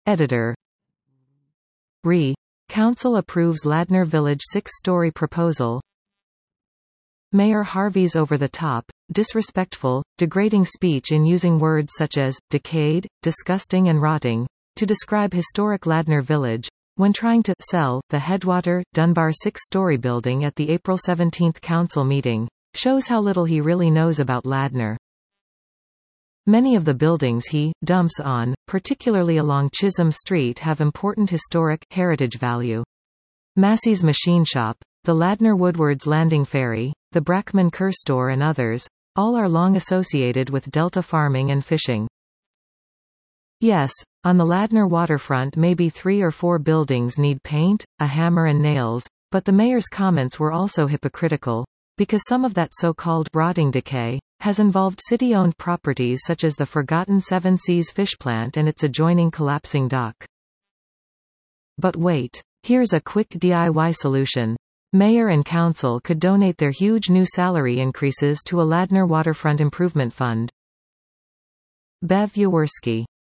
Editor. Council approves Ladner Village 6-story proposal. Mayor Harvey's over-the-top, disrespectful, degrading speech in using words such as decayed, disgusting and rotting to describe historic Ladner Village when trying to sell the Headwater, Dunbar 6-story building at the April 17 council meeting, shows how little he really knows about Ladner. Many of the buildings he dumps on, particularly along Chisholm Street, have important historic heritage value. Massey's Machine Shop, the Ladner Woodward's Landing Ferry, the Brackman Kerr Store and others, all are long associated with delta farming and fishing. Yes, on the Ladner waterfront maybe 3 or 4 buildings need paint, a hammer and nails, but the mayor's comments were also hypocritical, because some of that so-called rotting decay has involved city-owned properties such as the forgotten Seven Seas fish plant and its adjoining collapsing dock. But wait. Here's a quick DIY solution. Mayor and council could donate their huge new salary increases to a Ladner Waterfront Improvement Fund. Bev Yaworski.